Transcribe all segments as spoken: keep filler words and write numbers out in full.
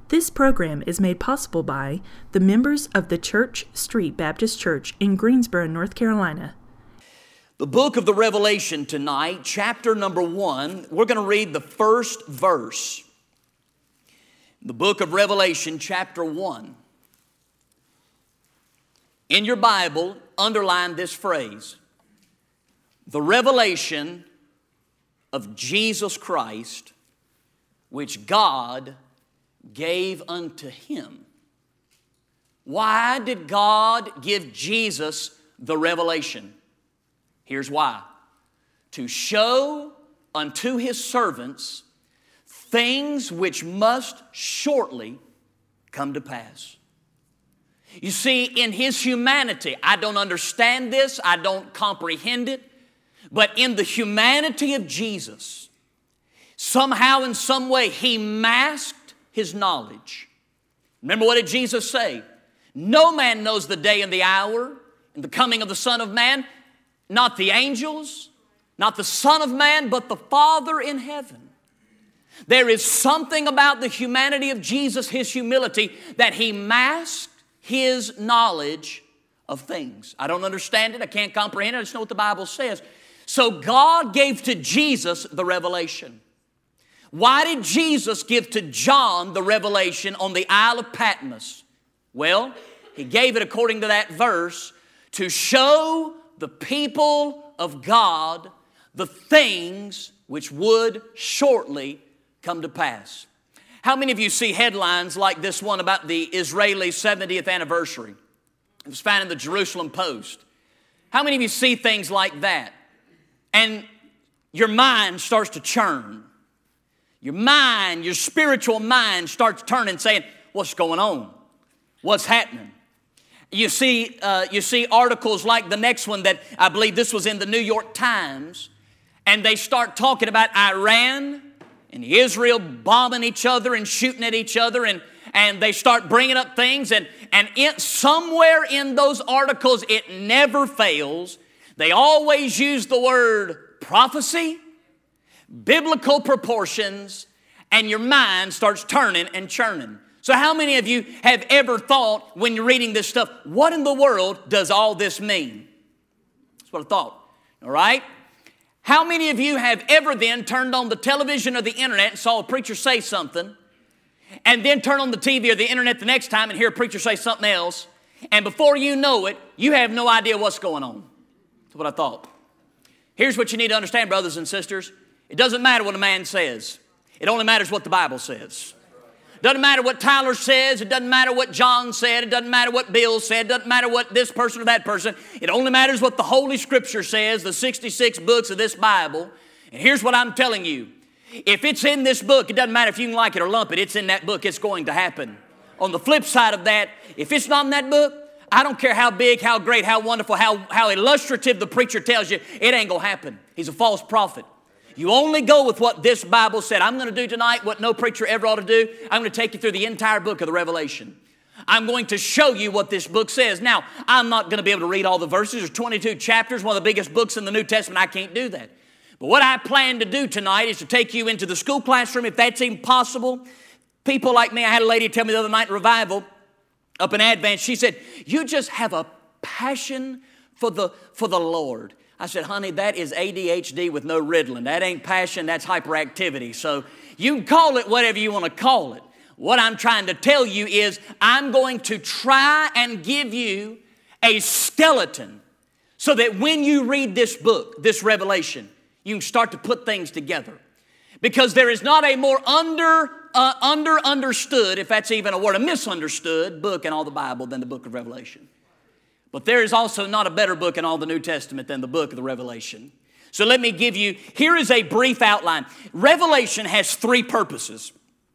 This program is made possible by the members of the Church Street Baptist Church in Greensboro, North Carolina. The book of the Revelation tonight, chapter number one, we're going to read the first verse. The book of Revelation, chapter one. In your Bible, underline this phrase: the revelation of Jesus Christ, which God gave unto him. Why did God give Jesus the revelation? Here's why. To show unto his servants things which must shortly come to pass. You see, in his humanity, I don't understand this, I don't comprehend it, but in the humanity of Jesus, somehow in some way he masked his knowledge. Remember, what did Jesus say? No man knows the day and the hour and the coming of the Son of Man, not the angels, not the Son of Man, but the Father in heaven. There is something about the humanity of Jesus, his humility, that he masked his knowledge of things. I don't understand it, I can't comprehend it, I just know what the Bible says. So God gave to Jesus the revelation. Why did Jesus give to John the revelation on the Isle of Patmos? Well, he gave it according to that verse to show the people of God the things which would shortly come to pass. How many of you see headlines like this one about the Israeli seventieth anniversary? It was found in the Jerusalem Post. How many of you see things like that? And your mind starts to churn. Your mind, your spiritual mind starts turning, saying, what's going on? What's happening? You see, uh, you see articles like the next one that I believe this was in the New York Times, and they start talking about Iran and Israel bombing each other and shooting at each other, and, and they start bringing up things, and, and it, somewhere in those articles, it never fails. They always use the word prophecy, biblical proportions, and your mind starts turning and churning. So how many of you have ever thought when you're reading this stuff, what in the world does all this mean? That's what I thought, all right? How many of you have ever then turned on the television or the internet and saw a preacher say something, and then turn on the T V or the internet the next time and hear a preacher say something else, and before you know it, you have no idea what's going on? That's what I thought. Here's what you need to understand, brothers and sisters. It doesn't matter what a man says. It only matters what the Bible says. It doesn't matter what Tyler says. It doesn't matter what John said. It doesn't matter what Bill said. It doesn't matter what this person or that person. It only matters what the Holy Scripture says, the sixty-six books of this Bible. And here's what I'm telling you. If it's in this book, it doesn't matter if you can like it or lump it. It's in that book. It's going to happen. On the flip side of that, if it's not in that book, I don't care how big, how great, how wonderful, how, how illustrative the preacher tells you, it ain't going to happen. He's a false prophet. You only go with what this Bible said. I'm going to do tonight what no preacher ever ought to do. I'm going to take you through the entire book of the Revelation. I'm going to show you what this book says. Now, I'm not going to be able to read all the verses. There's twenty-two chapters, one of the biggest books in the New Testament. I can't do that. But what I plan to do tonight is to take you into the school classroom, if that's even possible. People like me, I had a lady tell me the other night in revival, up in Advent, she said, you just have a passion for the, for the Lord. I said, honey, that is A D H D with no Ritalin. That ain't passion, that's hyperactivity. So you can call it whatever you want to call it. What I'm trying to tell you is I'm going to try and give you a skeleton so that when you read this book, this Revelation, you can start to put things together. Because there is not a more under, uh, under understood, if that's even a word, a misunderstood book in all the Bible than the book of Revelation. But there is also not a better book in all the New Testament than the book of the Revelation. So let me give you, here is a brief outline. Revelation has three purposes.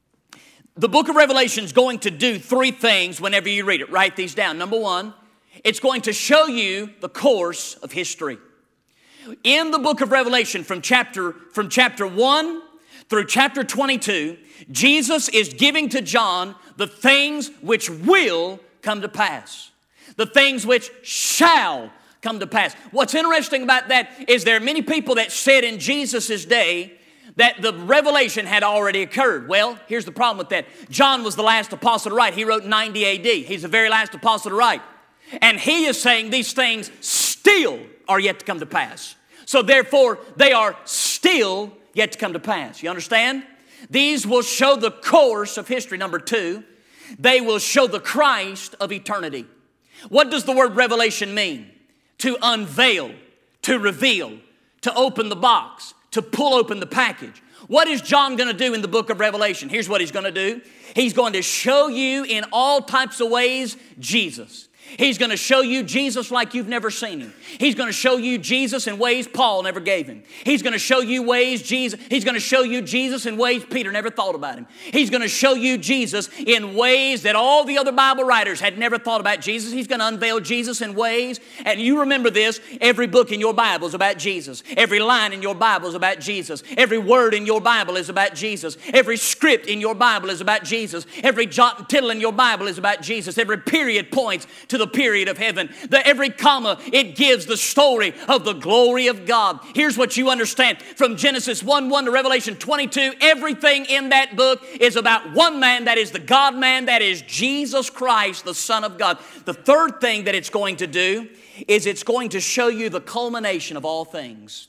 The book of Revelation is going to do three things whenever you read it. Write these down. Number one, it's going to show you the course of history. In the book of Revelation, from chapter, from chapter one through chapter twenty-two, Jesus is giving to John the things which will come to pass. The things which shall come to pass. What's interesting about that is there are many people that said in Jesus' day that the revelation had already occurred. Well, here's the problem with that. John was the last apostle to write. He wrote ninety A D. He's the very last apostle to write. And he is saying these things still are yet to come to pass. So therefore, they are still yet to come to pass. You understand? These will show the course of history. Number two, they will show the Christ of eternity. What does the word revelation mean? To unveil, to reveal, to open the box, to pull open the package. What is John going to do in the book of Revelation? Here's what he's going to do. He's going to show you in all types of ways Jesus. He's going to show you Jesus like you've never seen Him. He's going to show you Jesus in ways Paul never gave Him. He's going to show you ways Jesus, He's going to show you Jesus in ways Peter never thought about Him. He's going to show you Jesus in ways that all the other Bible writers had never thought about Jesus. He's going to unveil Jesus in ways, and you remember this, every book in your Bible is about Jesus. Every line in your Bible is about Jesus. Every word in your Bible is about Jesus. Every script in your Bible is about Jesus. Every jot and tittle in your Bible is about Jesus. Every period points to the period of heaven. The, every comma, it gives the story of the glory of God. Here's what you understand. From Genesis one one to Revelation twenty-two, everything in that book is about one man, that is the God-man, that is Jesus Christ, the Son of God. The third thing that it's going to do is it's going to show you the culmination of all things.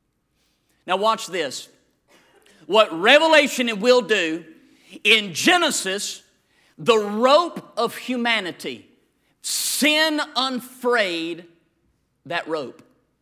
Now watch this. What Revelation will do, in Genesis, the rope of humanity, sin unfrayed that rope.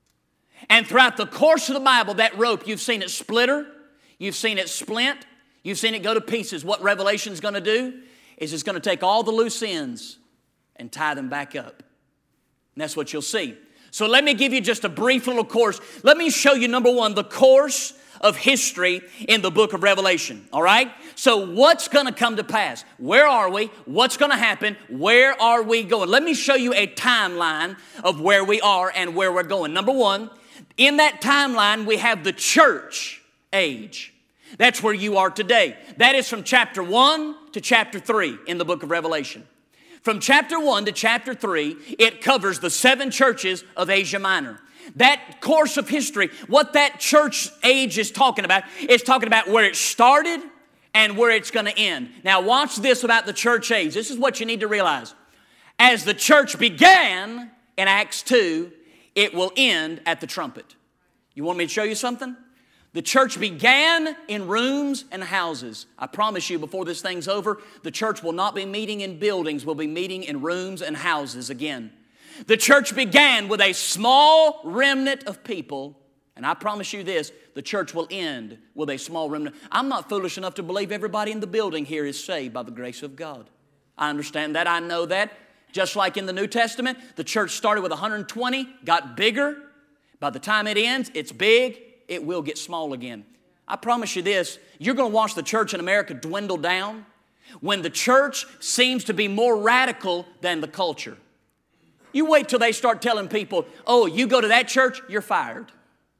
And throughout the course of the Bible, that rope, you've seen it splitter, you've seen it splint, you've seen it go to pieces. What Revelation's going to do is it's going to take all the loose ends and tie them back up. And that's what you'll see. So let me give you just a brief little course. Let me show you, number one, the course of history in the book of Revelation. All right? So what's going to come to pass? Where are we? What's going to happen? Where are we going? Let me show you a timeline of where we are and where we're going. Number one, in that timeline, we have the church age. That's where you are today. That is from chapter one to chapter three in the book of Revelation. From chapter one to chapter three, it covers the seven churches of Asia Minor. That course of history, what that church age is talking about, is talking about where it started and where it's going to end. Now watch this about the church age. This is what you need to realize. As the church began in Acts two, it will end at the trumpet. You want me to show you something? The church began in rooms and houses. I promise you, before this thing's over, the church will not be meeting in buildings. We'll be meeting in rooms and houses again. The church began with a small remnant of people, and I promise you this, the church will end with a small remnant. I'm not foolish enough to believe everybody in the building here is saved by the grace of God. I understand that. I know that. Just like in the New Testament, the church started with one hundred twenty, got bigger. By the time it ends, it's big. It will get small again. I promise you this, you're going to watch the church in America dwindle down when the church seems to be more radical than the culture. You wait till they start telling people, oh, you go to that church, you're fired.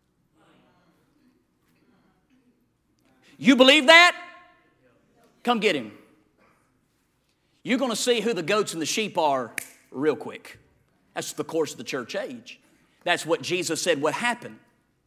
You believe that? Come get him. You're going to see who the goats and the sheep are real quick. That's the course of the church age. That's what Jesus said would happen.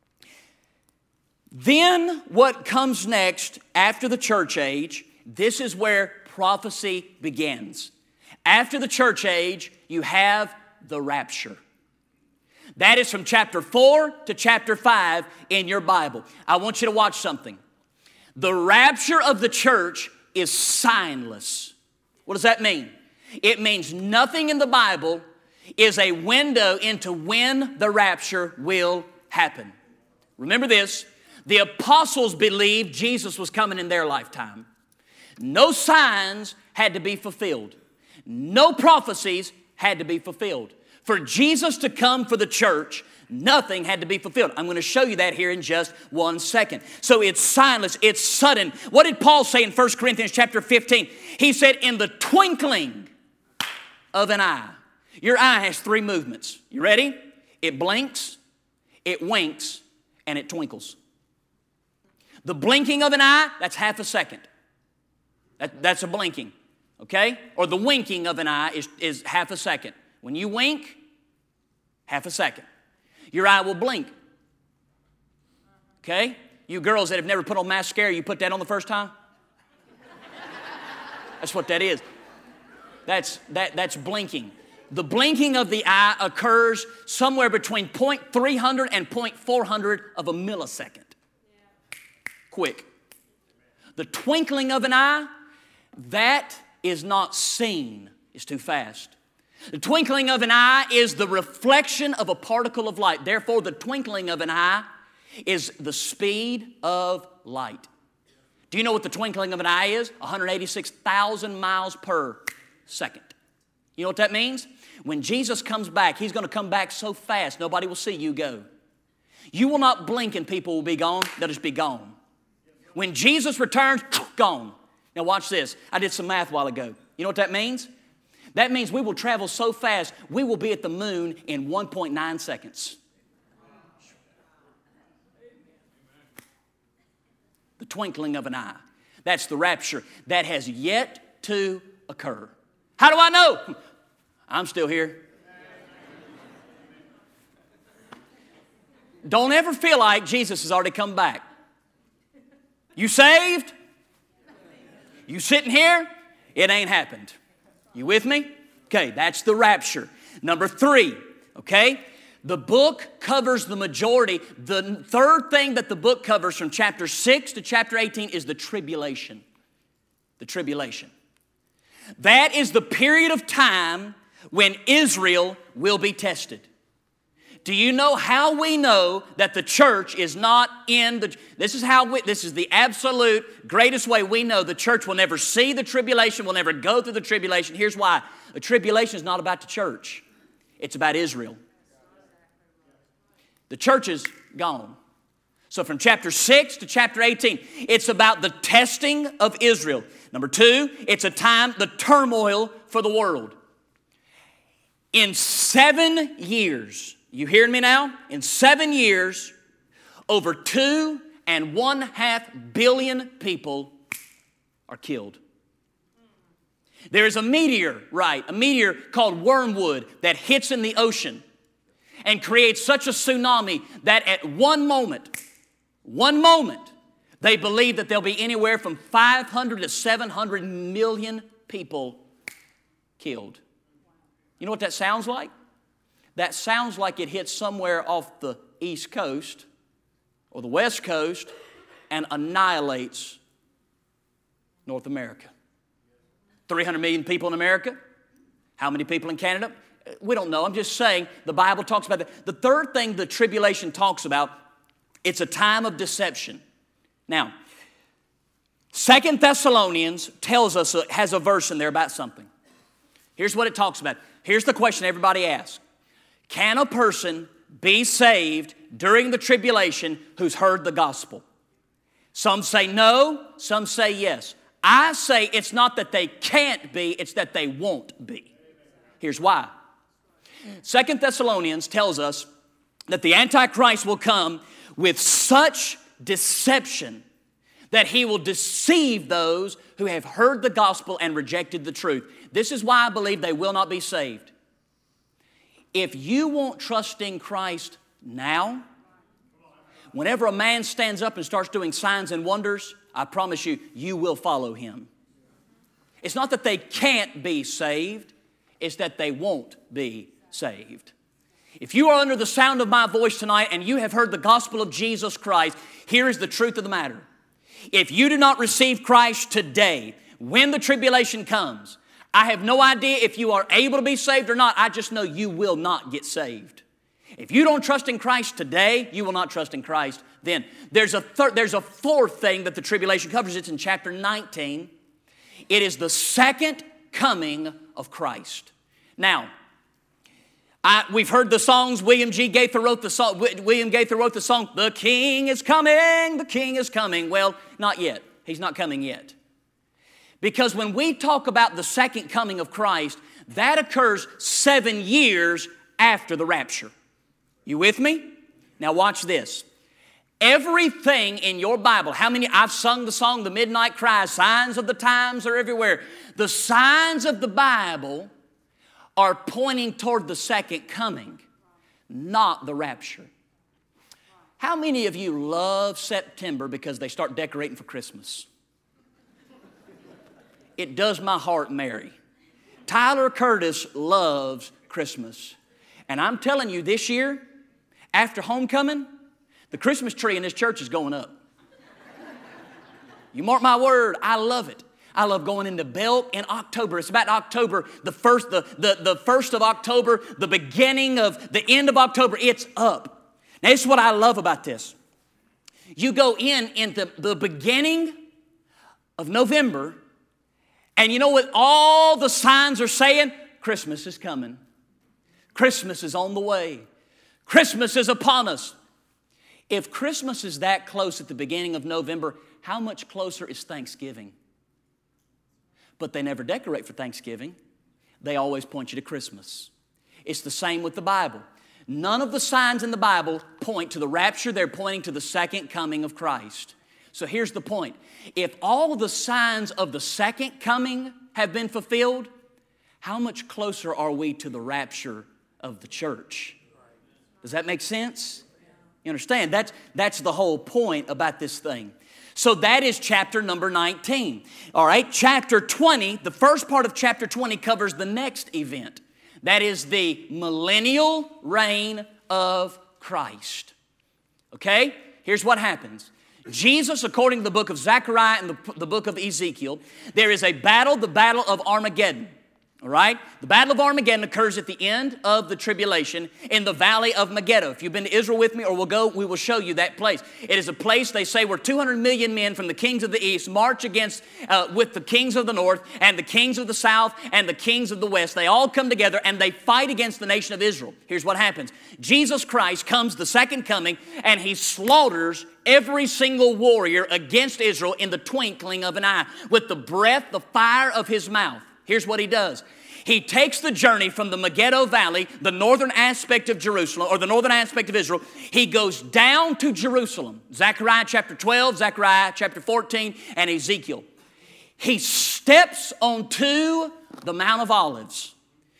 Then what comes next after the church age, this is where prophecy begins. After the church age, you have the rapture. That is from chapter four to chapter five in your Bible. I want you to watch something. The rapture of the church is signless. What does that mean? It means nothing in the Bible is a window into when the rapture will happen. Remember this, the apostles believed Jesus was coming in their lifetime. No signs had to be fulfilled. No prophecies had to be fulfilled. For Jesus to come for the church, nothing had to be fulfilled. I'm going to show you that here in just one second. So it's signless, it's sudden. What did Paul say in First Corinthians chapter fifteen? He said, in the twinkling of an eye. Your eye has three movements. You ready? It blinks, it winks, and it twinkles. The blinking of an eye, that's half a second. That, that's a blinking, okay? Or the winking of an eye is, is half a second. When you wink, half a second. Your eye will blink, okay? You You girls that have never put on mascara, you put that on the first time? That's what that is. That's, that, that's blinking. The blinking of the eye occurs somewhere between zero point three hundred and zero point four hundred of a millisecond. Quick. The twinkling of an eye, that is not seen. It's too fast. The twinkling of an eye is the reflection of a particle of light. Therefore, the twinkling of an eye is the speed of light. Do you know what the twinkling of an eye is? one hundred eighty-six thousand miles per second. You know what that means? When Jesus comes back, He's going to come back so fast, nobody will see you go. You will not blink and people will be gone. They'll just be gone. When Jesus returns, gone. Now watch this. I did some math a while ago. You know what that means? That means we will travel so fast, we will be at the moon in one point nine seconds. The twinkling of an eye. That's the rapture. That has yet to occur. How do I know? I'm still here. Don't ever feel like Jesus has already come back. You saved? You sitting here? It ain't happened. You with me? Okay, that's the rapture. Number three, okay? The book covers the majority. The third thing that the book covers from chapter six to chapter eighteen is the tribulation. The tribulation. That is the period of time when Israel will be tested. Do you know how we know that the church is not in the... This is how we... This is the absolute greatest way we know the church will never see the tribulation, will never go through the tribulation. Here's why. The tribulation is not about the church. It's about Israel. The church is gone. So from chapter six to chapter eighteen, it's about the testing of Israel. Number two, it's a time, the turmoil for the world. In seven years... You hearing me now? In seven years, over two and one half billion people are killed. There is a meteor, right, a meteor called wormwood that hits in the ocean and creates such a tsunami that at one moment, one moment, they believe that there'll be anywhere from five hundred to seven hundred million people killed. You know what that sounds like? That sounds like it hits somewhere off the East Coast or the West Coast and annihilates North America. three hundred million people in America. How many people in Canada? We don't know. I'm just saying the Bible talks about that. The third thing the tribulation talks about, it's a time of deception. Now, Second Thessalonians tells us, has a verse in there about something. Here's what it talks about. Here's the question everybody asks. Can a person be saved during the tribulation who's heard the gospel? Some say no, some say yes. I say it's not that they can't be, it's that they won't be. Here's why. Second Thessalonians tells us that the Antichrist will come with such deception that he will deceive those who have heard the gospel and rejected the truth. This is why I believe they will not be saved. If you won't trust in Christ now, whenever a man stands up and starts doing signs and wonders, I promise you, you will follow him. It's not that they can't be saved, it's that they won't be saved. If you are under the sound of my voice tonight and you have heard the gospel of Jesus Christ, here is the truth of the matter. If you do not receive Christ today, when the tribulation comes, I have no idea if you are able to be saved or not. I just know you will not get saved. If you don't trust in Christ today, you will not trust in Christ then. There's a, third, there's a fourth thing that the tribulation covers. It's in chapter nineteen. It is the second coming of Christ. Now, I, we've heard the songs. William G. Gaither wrote the song. William Gaither wrote the song, "The King is coming, the King is coming." Well, not yet. He's not coming yet. Because when we talk about the second coming of Christ, that occurs seven years after the rapture. You with me? Now watch this. Everything in your Bible, how many, I've sung the song, The Midnight Cry, signs of the times are everywhere. The signs of the Bible are pointing toward the second coming, not the rapture. How many of you love September because they start decorating for Christmas? It does my heart merry. Tyler Curtis loves Christmas. And I'm telling you, this year, after homecoming, the Christmas tree in this church is going up. You mark my word, I love it. I love going into Belk in October. It's about October, the first, the, the, the first of October, the beginning of, the end of October, it's up. Now, this is what I love about this. You go in in the, the beginning of November, and you know what all the signs are saying? Christmas is coming. Christmas is on the way. Christmas is upon us. If Christmas is that close at the beginning of November, how much closer is Thanksgiving? But they never decorate for Thanksgiving. They always point you to Christmas. It's the same with the Bible. None of the signs in the Bible point to the rapture. They're pointing to the second coming of Christ. So here's the point. If all the signs of the second coming have been fulfilled, how much closer are we to the rapture of the church? Does that make sense? You understand? That's, that's the whole point about this thing. So that is chapter number nineteen. All right, chapter twenty, the first part of chapter twenty covers the next event. That is the millennial reign of Christ. Okay, here's what happens. Jesus, according to the book of Zechariah and the, the book of Ezekiel, there is a battle, the battle of Armageddon. All right? The Battle of Armageddon occurs at the end of the tribulation in the valley of Megiddo. If you've been to Israel with me, or we'll go, we will show you that place. It is a place, they say, where two hundred million men from the kings of the east march against, uh, with the kings of the north and the kings of the south and the kings of the west. They all come together and they fight against the nation of Israel. Here's what happens. Jesus Christ comes the second coming and He slaughters every single warrior against Israel in the twinkling of an eye with the breath, the fire of His mouth. Here's what He does. He takes the journey from the Megiddo Valley, the northern aspect of Jerusalem, or the northern aspect of Israel. He goes down to Jerusalem. Zechariah chapter twelve, Zechariah chapter fourteen, and Ezekiel. He steps onto the Mount of Olives,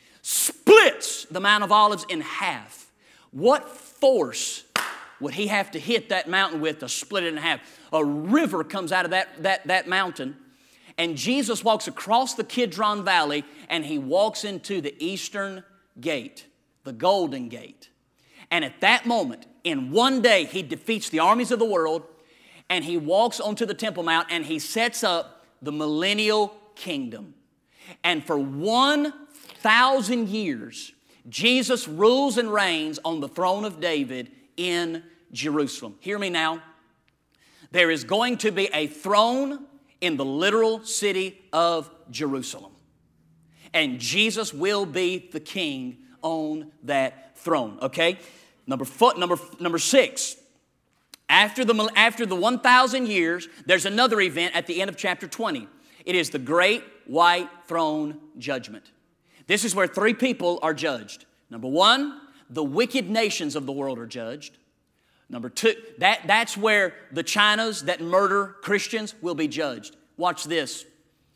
splits the Mount of Olives in half. What force would He have to hit that mountain with to split it in half? A river comes out of that, that, that mountain. And Jesus walks across the Kidron Valley and He walks into the eastern gate, the Golden Gate. And at that moment, in one day, He defeats the armies of the world and He walks onto the Temple Mount and He sets up the millennial kingdom. And for one thousand years, Jesus rules and reigns on the throne of David in Jerusalem. Hear me now. There is going to be a throne in the literal city of Jerusalem. And Jesus will be the king on that throne, okay? Number four, number, number six, after the, after the one thousand years, there's another event at the end of chapter twenty. It is the great white throne judgment. This is where three people are judged. Number one, the wicked nations of the world are judged. Number two, that, that's where the Chinas that murder Christians will be judged. Watch this.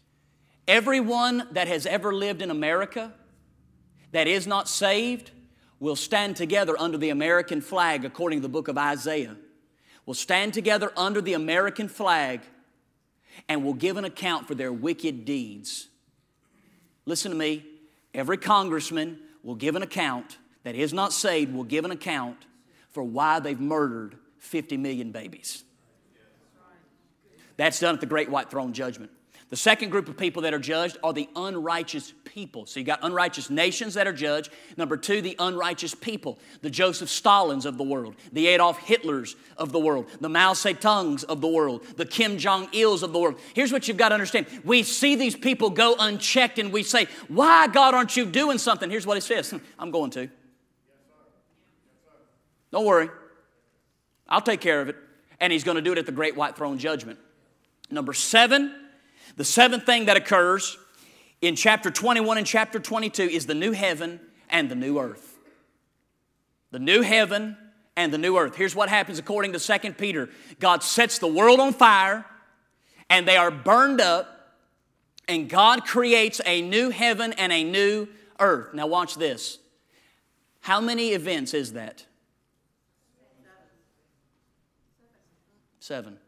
Everyone that has ever lived in America that is not saved will stand together under the American flag, according to the book of Isaiah. Will stand together under the American flag and will give an account for their wicked deeds. Listen to me. Every congressman will give an account that is not saved, will give an account for why they've murdered fifty million babies. That's done at the great white throne judgment. The second group of people that are judged are the unrighteous people. So you got unrighteous nations that are judged. Number two, the unrighteous people. The Joseph Stalins of the world. The Adolf Hitlers of the world. The Mao Zedongs of the world. The Kim Jong-ils of the world. Here's what you've got to understand. We see these people go unchecked and we say, why, God, aren't you doing something? Here's what He says. I'm going to. Don't worry. I'll take care of it. And He's going to do it at the great white throne judgment. Number seven, the seventh thing that occurs in chapter twenty-one and chapter twenty-two is the new heaven and the new earth. The new heaven and the new earth. Here's what happens according to Second Peter. God sets the world on fire and they are burned up, and God creates a new heaven and a new earth. Now watch this. How many events is that? Seven.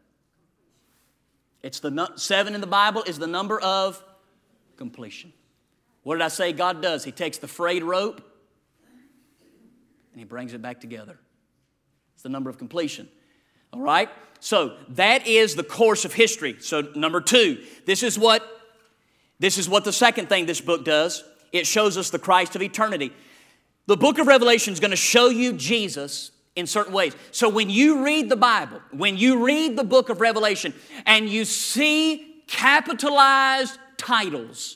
It's the nu- seven in the Bible is the number of completion. What did I say God does? He takes the frayed rope and He brings it back together. It's the number of completion. All right? So that is the course of history. So number two, this is what, this is what the second thing this book does. It shows us the Christ of eternity. The book of Revelation is going to show you Jesus in certain ways. So when you read the Bible, when you read the book of Revelation and you see capitalized titles,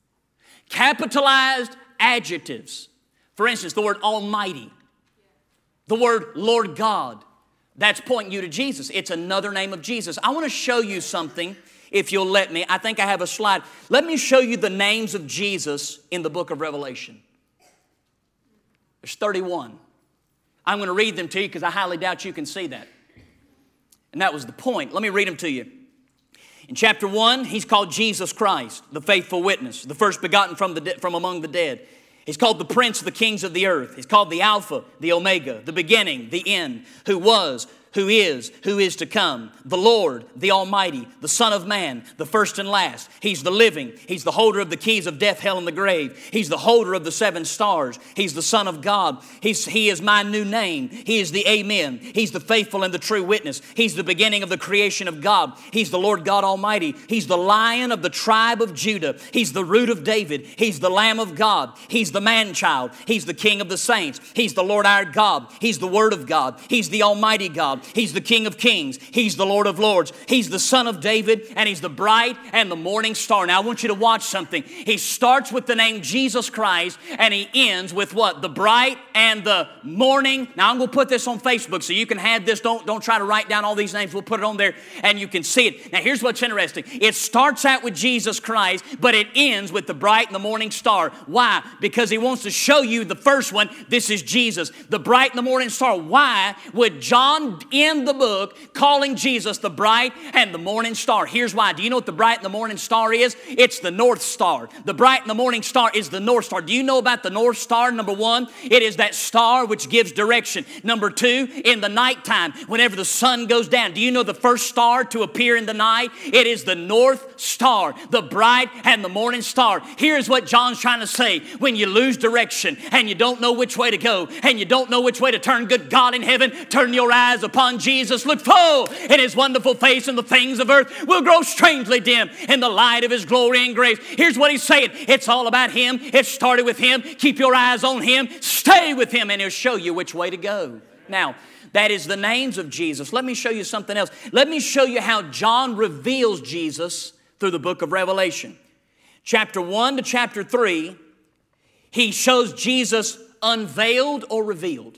capitalized adjectives, for instance, the word Almighty, the word Lord God, that's pointing you to Jesus. It's another name of Jesus. I want to show you something, if you'll let me. I think I have a slide. Let me show you the names of Jesus in the book of Revelation. There's thirty-one. I'm going to read them to you because I highly doubt you can see that. And that was the point. Let me read them to you. In chapter one, He's called Jesus Christ, the faithful witness, the first begotten from, the de- from among the dead. He's called the Prince of the kings of the earth. He's called the Alpha, the Omega, the beginning, the end, who was, who is, who is to come, the Lord, the Almighty, the Son of Man, the first and last. He's the living. He's the holder of the keys of death, hell, and the grave. He's the holder of the seven stars. He's the Son of God. He's, he is my new name. He is the Amen. He's the faithful and the true witness. He's the beginning of the creation of God. He's the Lord God Almighty. He's the Lion of the tribe of Judah. He's the root of David. He's the Lamb of God. He's the man-child. He's the King of the saints. He's the Lord our God. He's the Word of God. He's the Almighty God. He's the King of kings. He's the Lord of lords. He's the Son of David, and He's the bright and the morning star. Now I want you to watch something. He starts with the name Jesus Christ, and He ends with what? The bright and the morning. Now I'm going to put this on Facebook so you can have this. Don't, don't try to write down all these names. We'll put it on there and you can see it. Now here's what's interesting. It starts out with Jesus Christ, but it ends with the bright and the morning star. Why? Because He wants to show you the first one. This is Jesus, the bright and the morning star. Why would John end the book calling Jesus the bright and the morning star? Here's why. Do you know what the bright and the morning star is? It's the North Star. The bright and the morning star is the North Star. Do you know about the North Star? Number one, it is that star which gives direction. Number two, in the nighttime, whenever the sun goes down, do you know the first star to appear in the night? It is the North Star, the bright and the morning star. Here's what John's trying to say. When you lose direction and you don't know which way to go and you don't know which way to turn, good God in heaven, turn your eyes upon Jesus. Jesus, look full in His wonderful face, and the things of earth will grow strangely dim in the light of His glory and grace. Here's what He's saying. It's all about Him. It started with Him. Keep your eyes on Him. Stay with Him, and He'll show you which way to go. Now, that is the names of Jesus. Let me show you something else. Let me show you how John reveals Jesus through the book of Revelation. Chapter one to chapter three, he shows Jesus unveiled or revealed.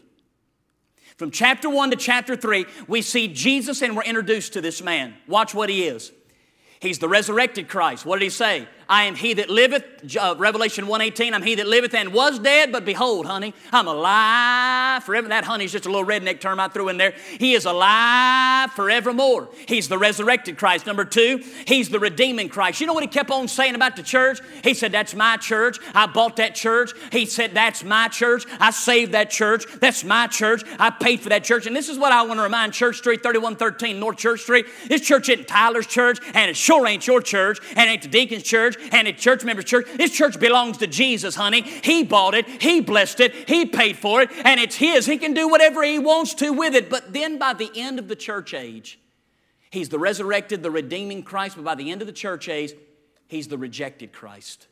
From chapter one to chapter three, we see Jesus and we're introduced to this man. Watch what He is. He's the resurrected Christ. What did He say? I am He that liveth, uh, Revelation one eighteen, I'm He that liveth and was dead, but behold, honey, I'm alive forever. That honey's just a little redneck term I threw in there. He is alive forevermore. He's the resurrected Christ. Number two, He's the redeeming Christ. You know what He kept on saying about the church? He said, that's my church. I bought that church. He said, that's my church. I saved that church. That's my church. I paid for that church. And this is what I want to remind Church Street, thirty-one thirteen North Church Street. This church isn't Tyler's church, and it sure ain't your church, and it ain't the deacon's church, and it's church member's church. This church belongs to Jesus, honey. He bought it. He blessed it. He paid for it, and it's His. He can do whatever He wants to with it. But then by the end of the church age, He's the resurrected, the redeeming Christ. But by the end of the church age, He's the rejected Christ.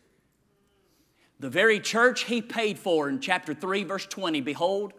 The very church He paid for in chapter three, verse twenty, behold,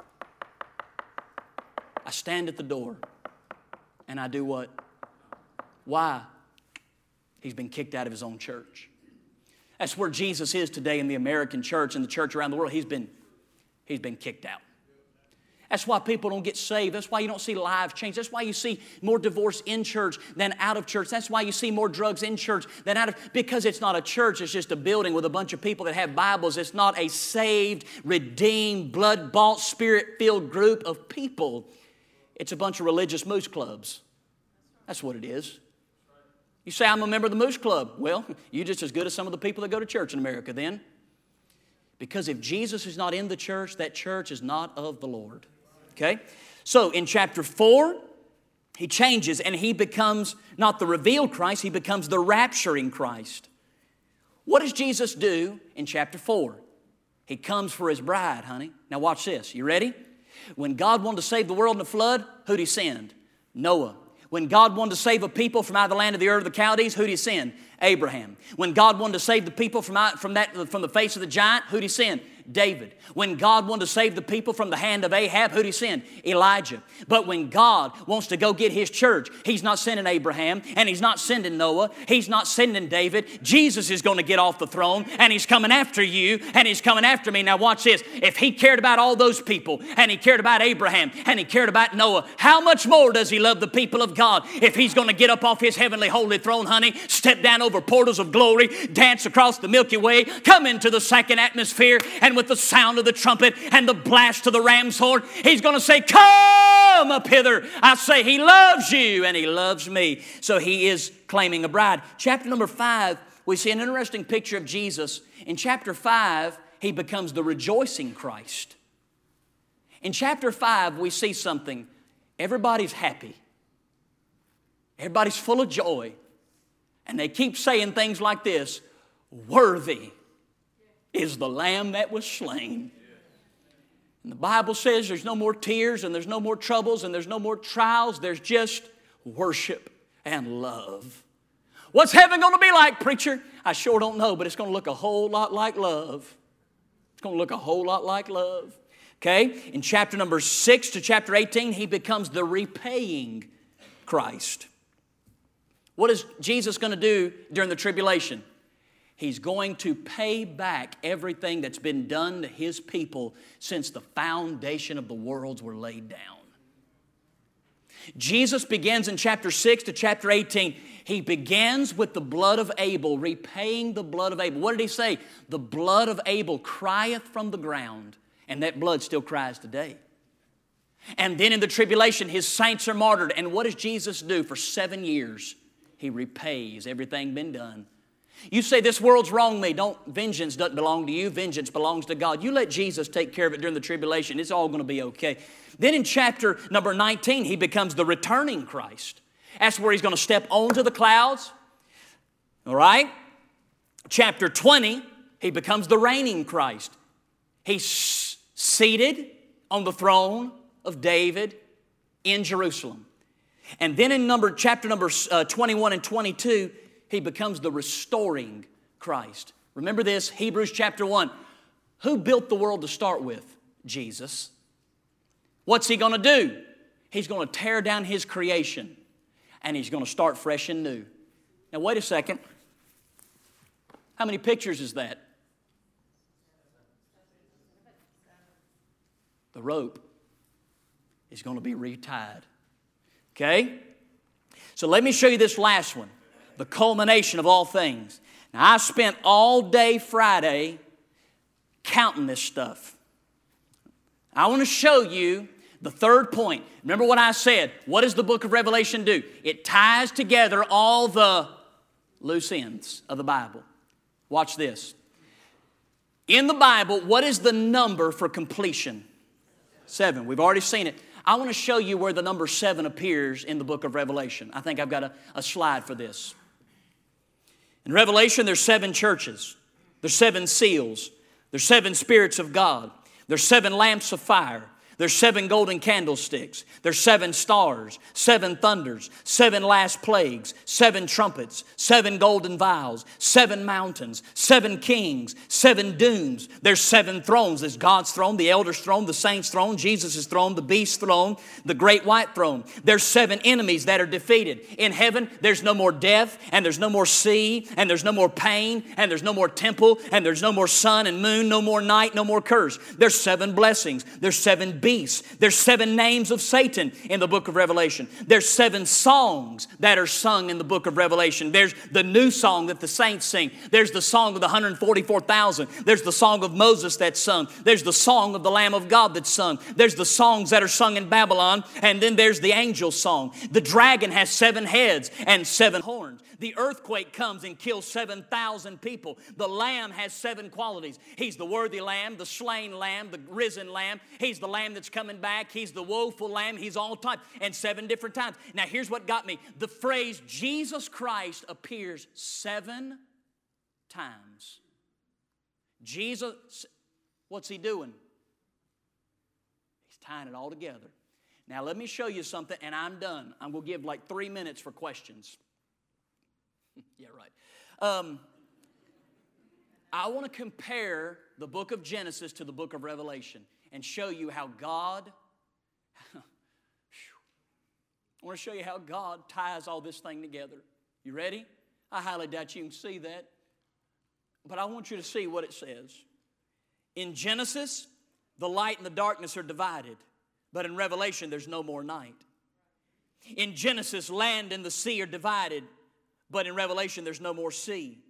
I stand at the door, and I do what? Why? He's been kicked out of His own church. That's where Jesus is today in the American church and the church around the world. He's been, he's been kicked out. That's why people don't get saved. That's why you don't see lives change. That's why you see more divorce in church than out of church. That's why you see more drugs in church than out of, because it's not a church. It's just a building with a bunch of people that have Bibles. It's not a saved, redeemed, blood-bought, spirit-filled group of people. It's a bunch of religious moose clubs. That's what it is. You say, I'm a member of the Moose Club. Well, you're just as good as some of the people that go to church in America then. Because if Jesus is not in the church, that church is not of the Lord. Okay? So in chapter four, He changes and he becomes not the revealed Christ, he becomes the rapturing Christ. What does Jesus do in chapter four? He comes for his bride, honey. Now watch this. You ready? When God wanted to save the world in the flood, who'd he send? Noah. When God wanted to save a people from out of the land of the Ur of the Chaldees, who'd he send? Abraham. When God wanted to save the people from, out, from, that, from the face of the giant, who'd he send? David. When God wanted to save the people from the hand of Ahab, who'd he send? Elijah. But when God wants to go get his church, he's not sending Abraham, and he's not sending Noah, he's not sending David. Jesus is going to get off the throne, and he's coming after you, and he's coming after me. Now watch this. If he cared about all those people, and he cared about Abraham, and he cared about Noah, how much more does he love the people of God? If he's going to get up off his heavenly holy throne, honey, step down over portals of glory, dance across the Milky Way, come into the second atmosphere, and with the sound of the trumpet and the blast of the ram's horn, he's going to say, come up hither. I say he loves you and he loves me. So he is claiming a bride. Chapter number five, we see an interesting picture of Jesus. In chapter five, he becomes the rejoicing Christ. In chapter five, we see something. Everybody's happy. Everybody's full of joy. And they keep saying things like this, worthy is the Lamb that was slain. And the Bible says there's no more tears and there's no more troubles and there's no more trials. There's just worship and love. What's heaven going to be like, preacher? I sure don't know, but it's going to look a whole lot like love. It's going to look a whole lot like love. Okay? In chapter number six to chapter eighteen, he becomes the repaying Christ. What is Jesus going to do during the tribulation? He's going to pay back everything that's been done to his people since the foundation of the worlds were laid down. Jesus begins in chapter six to chapter eighteen. He begins with the blood of Abel, repaying the blood of Abel. What did he say? The blood of Abel crieth from the ground, and that blood still cries today. And then in the tribulation, his saints are martyred. And what does Jesus do for seven years? He repays everything been done. You say, this world's wronged me. Don't, vengeance doesn't belong to you. Vengeance belongs to God. You let Jesus take care of it during the tribulation. It's all going to be okay. Then in chapter number nineteen, he becomes the returning Christ. That's where he's going to step onto the clouds. All right? Chapter twenty, he becomes the reigning Christ. He's seated on the throne of David in Jerusalem. And then in number, chapter number uh, twenty-one and twenty-two, he becomes the restoring Christ. Remember this, Hebrews chapter one. Who built the world to start with? Jesus. What's he going to do? He's going to tear down his creation, and he's going to start fresh and new. Now wait a second. How many pictures is that? The rope is going to be retied. Okay? So let me show you this last one. The culmination of all things. Now, I spent all day Friday counting this stuff. I want to show you the third point. Remember what I said. What does the book of Revelation do? It ties together all the loose ends of the Bible. Watch this. In the Bible, what is the number for completion? Seven. We've already seen it. I want to show you where the number seven appears in the book of Revelation. I think I've got a, a slide for this. In Revelation, there's seven churches. There's seven seals. There's seven spirits of God. There's seven lamps of fire. There's seven golden candlesticks. There's seven stars, seven thunders, seven last plagues, seven trumpets, seven golden vials, seven mountains, seven kings, seven dooms. There's seven thrones. There's God's throne, the elder's throne, the saint's throne, Jesus' throne, the beast's throne, the great white throne. There's seven enemies that are defeated. In heaven, there's no more death, and there's no more sea, and there's no more pain, and there's no more temple, and there's no more sun and moon, no more night, no more curse. There's seven blessings. There's seven beasts. There's seven names of Satan in the book of Revelation. There's seven songs that are sung in the book of Revelation. There's the new song that the saints sing. There's the song of the one hundred forty-four thousand. There's the song of Moses that's sung. There's the song of the Lamb of God that's sung. There's the songs that are sung in Babylon. And then there's the angel song. The dragon has seven heads and seven horns. The earthquake comes and kills seven thousand people. The Lamb has seven qualities. He's the worthy Lamb, the slain Lamb, the risen Lamb. He's the Lamb that's coming back. He's the woeful Lamb. He's all time, and seven different times. Now here's what got me. The phrase Jesus Christ appears seven times. Jesus, what's He doing? He's tying it all together. Now let me show you something, and I'm done. I'm going to give like three minutes for questions. Yeah, right. Um, I want to compare the book of Genesis to the book of Revelation and show you how God, I want to show you how God ties all this thing together. You ready? I highly doubt you can see that, but I want you to see what it says. In Genesis, the light and the darkness are divided, but in Revelation, there's no more night. In Genesis, land and the sea are divided, but in Revelation, there's no more sea.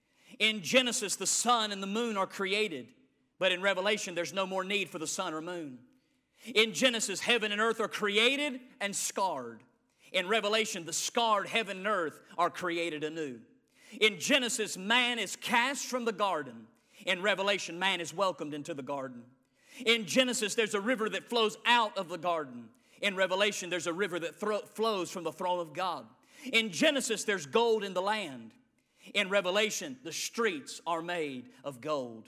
In Genesis, the sun and the moon are created, but in Revelation, there's no more need for the sun or moon. In Genesis, heaven and earth are created and scarred. In Revelation, the scarred heaven and earth are created anew. In Genesis, man is cast from the garden. In Revelation, man is welcomed into the garden. In Genesis, there's a river that flows out of the garden. In Revelation, there's a river that thro- flows from the throne of God. In Genesis, there's gold in the land. In Revelation, the streets are made of gold.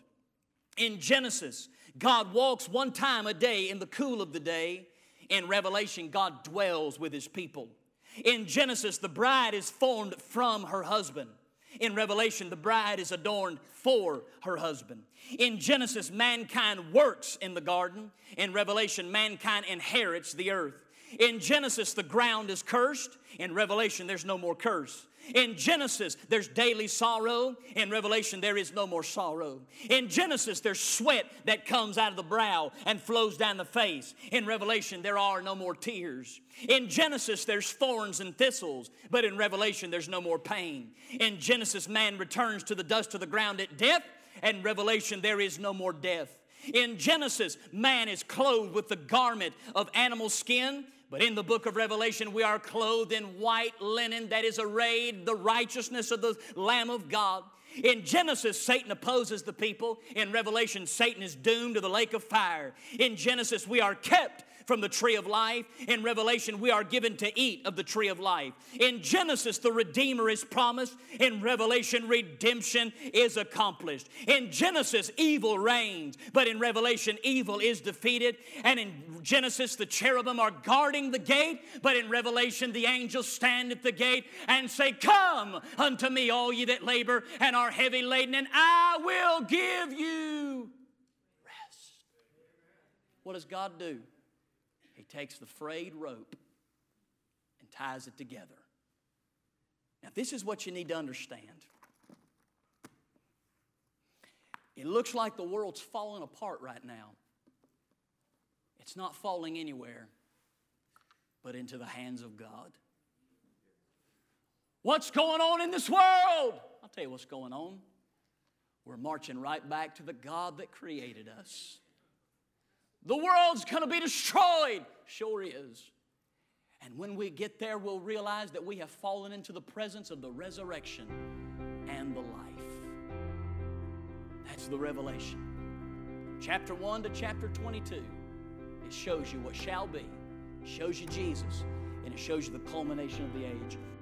In Genesis, God walks one time a day in the cool of the day. In Revelation, God dwells with His people. In Genesis, the bride is formed from her husband. In Revelation, the bride is adorned for her husband. In Genesis, mankind works in the garden. In Revelation, mankind inherits the earth. In Genesis, the ground is cursed. In Revelation, there's no more curse. In Genesis, there's daily sorrow. In Revelation, there is no more sorrow. In Genesis, there's sweat that comes out of the brow and flows down the face. In Revelation, there are no more tears. In Genesis, there's thorns and thistles, but in Revelation, there's no more pain. In Genesis, man returns to the dust of the ground at death, and in Revelation, there is no more death. In Genesis, man is clothed with the garment of animal skin, but in the book of Revelation, we are clothed in white linen that is arrayed the righteousness of the Lamb of God. In Genesis, Satan opposes the people. In Revelation, Satan is doomed to the lake of fire. In Genesis, we are kept from the tree of life. In Revelation, we are given to eat of the tree of life. In Genesis, the Redeemer is promised. In Revelation, redemption is accomplished. In Genesis, evil reigns, but in Revelation, evil is defeated. And in Genesis, the cherubim are guarding the gate, but in Revelation, the angels stand at the gate and say, "Come unto me, all ye that labor and are heavy laden, and I will give you rest." What does God do? He takes the frayed rope and ties it together. Now, this is what you need to understand. It looks like the world's falling apart right now. It's not falling anywhere but into the hands of God. What's going on in this world? I'll tell you what's going on. We're marching right back to the God that created us. The world's going to be destroyed. Sure is. And when we get there, we'll realize that we have fallen into the presence of the resurrection and the life. That's the revelation. Chapter one to chapter twenty-two. It shows you what shall be. It shows you Jesus. And it shows you the culmination of the age.